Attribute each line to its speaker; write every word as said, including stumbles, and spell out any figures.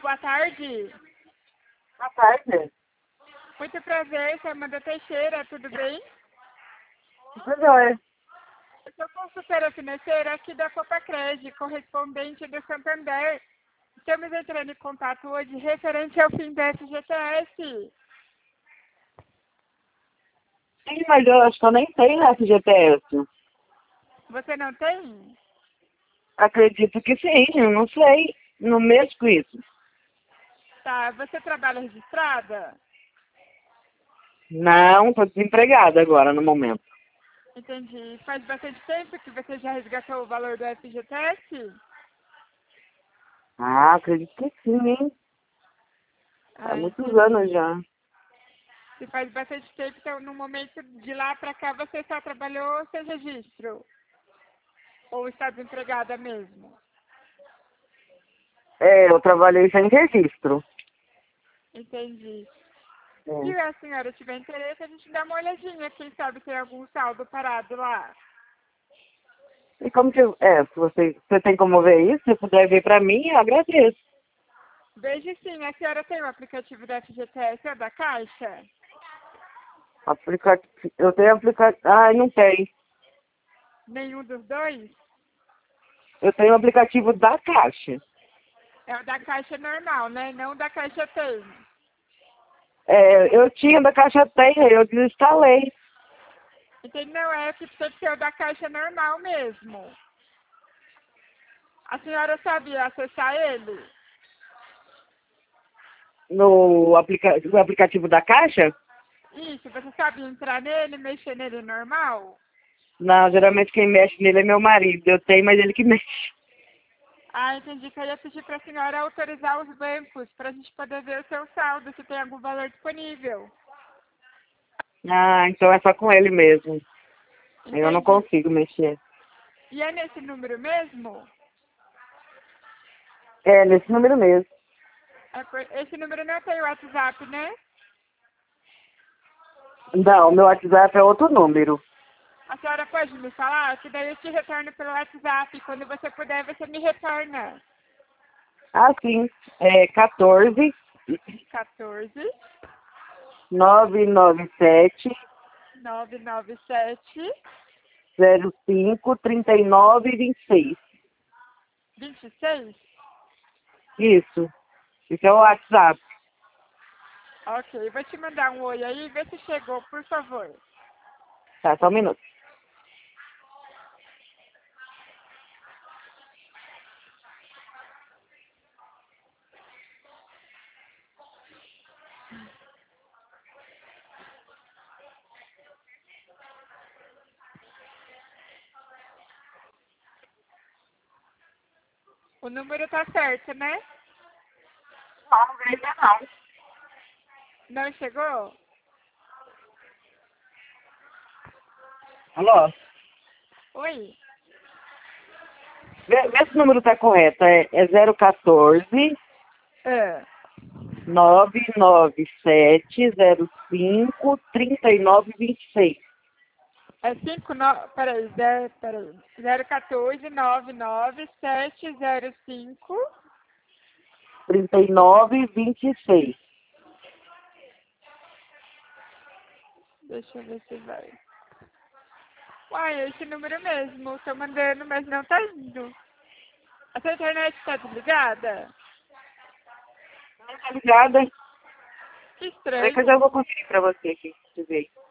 Speaker 1: boa tarde.
Speaker 2: Boa tarde.
Speaker 1: Muito prazer, sou Amanda Teixeira, tudo bem?
Speaker 2: Tudo jóia.
Speaker 1: Eu sou consultora financeira aqui da Copacred, correspondente do Santander. Estamos entrando em contato hoje referente ao fim do F G T S.
Speaker 2: Sim, mas eu acho que eu nem tenho F G T S.
Speaker 1: Você não tem?
Speaker 2: Acredito que sim, eu não sei. Não mexo com isso.
Speaker 1: Tá, você trabalha registrada?
Speaker 2: Não, estou desempregada agora, no momento.
Speaker 1: Entendi. Faz bastante tempo que você já resgatou o valor do F G T S?
Speaker 2: Ah, acredito que sim, hein? Há
Speaker 1: Ah,
Speaker 2: muitos
Speaker 1: entendi.
Speaker 2: anos já.
Speaker 1: Se faz bastante tempo, então no momento de lá pra cá você só trabalhou sem registro? Ou está desempregada mesmo?
Speaker 2: É, eu trabalhei sem registro.
Speaker 1: Entendi. Se
Speaker 2: É.
Speaker 1: a senhora tiver interesse, a gente dá uma olhadinha. Quem sabe tem algum saldo parado lá.
Speaker 2: E como que... É, se você, você tem como ver isso, se puder ver pra mim, eu agradeço.
Speaker 1: Veja sim, a senhora tem o aplicativo da F G T S ou da Caixa?
Speaker 2: Aplicativo... Eu tenho aplicativo... Ah, não tem.
Speaker 1: Nenhum dos dois?
Speaker 2: Eu tenho o aplicativo da Caixa.
Speaker 1: É o da Caixa normal, né? Não o da Caixa tem.
Speaker 2: É, eu tinha da Caixa Tem, eu desinstalei.
Speaker 1: Entendi, não é que tem que ser o da Caixa normal mesmo. A senhora sabia acessar ele?
Speaker 2: No aplica... no aplicativo da Caixa?
Speaker 1: Isso, você sabia entrar nele, mexer nele normal?
Speaker 2: Não, geralmente quem mexe nele é meu marido. Eu tenho, mas ele que mexe.
Speaker 1: Ah, entendi que eu ia pedir para a senhora autorizar os bancos para a gente poder ver o seu saldo, se tem algum valor disponível.
Speaker 2: Ah, então é só com ele mesmo. Eu não
Speaker 1: Entendi.
Speaker 2: consigo mexer.
Speaker 1: E é nesse número mesmo?
Speaker 2: É, nesse número mesmo.
Speaker 1: É por- Esse número não tem WhatsApp, né?
Speaker 2: Não, meu WhatsApp é outro número.
Speaker 1: A senhora pode me falar? Que daí eu te retorno pelo WhatsApp. Quando você puder, você me retorna.
Speaker 2: Ah, sim. É quatorze,
Speaker 1: quatorze,
Speaker 2: nove nove sete,
Speaker 1: nove nove sete,
Speaker 2: zero cinco, trinta e nove, vinte e seis.
Speaker 1: vinte e seis?
Speaker 2: Isso. Isso é o WhatsApp.
Speaker 1: Ok, vou te mandar um oi aí, vê se chegou, por favor.
Speaker 2: Tá, só um minuto.
Speaker 1: O número tá certo, né?
Speaker 2: Não, não veio ainda não.
Speaker 1: Não chegou?
Speaker 2: Alô?
Speaker 1: Oi?
Speaker 2: Vê, vê se o número tá correto. É, é zero quatorze,
Speaker 1: É.
Speaker 2: nove nove sete, zero cinco, trinta e nove, vinte e seis.
Speaker 1: É cinco, no... peraí, zero, peraí. zero quatorze, nove nove sete zero cinco.
Speaker 2: trinta e nove, vinte e seis.
Speaker 1: Deixa eu ver se vai. Uai, é esse número mesmo. Tô mandando, mas não tá indo. A sua internet tá desligada?
Speaker 2: Tá ligada?
Speaker 1: Que
Speaker 2: Peraí que eu já
Speaker 1: estranho.
Speaker 2: vou conferir pra você aqui. Deixa eu ver.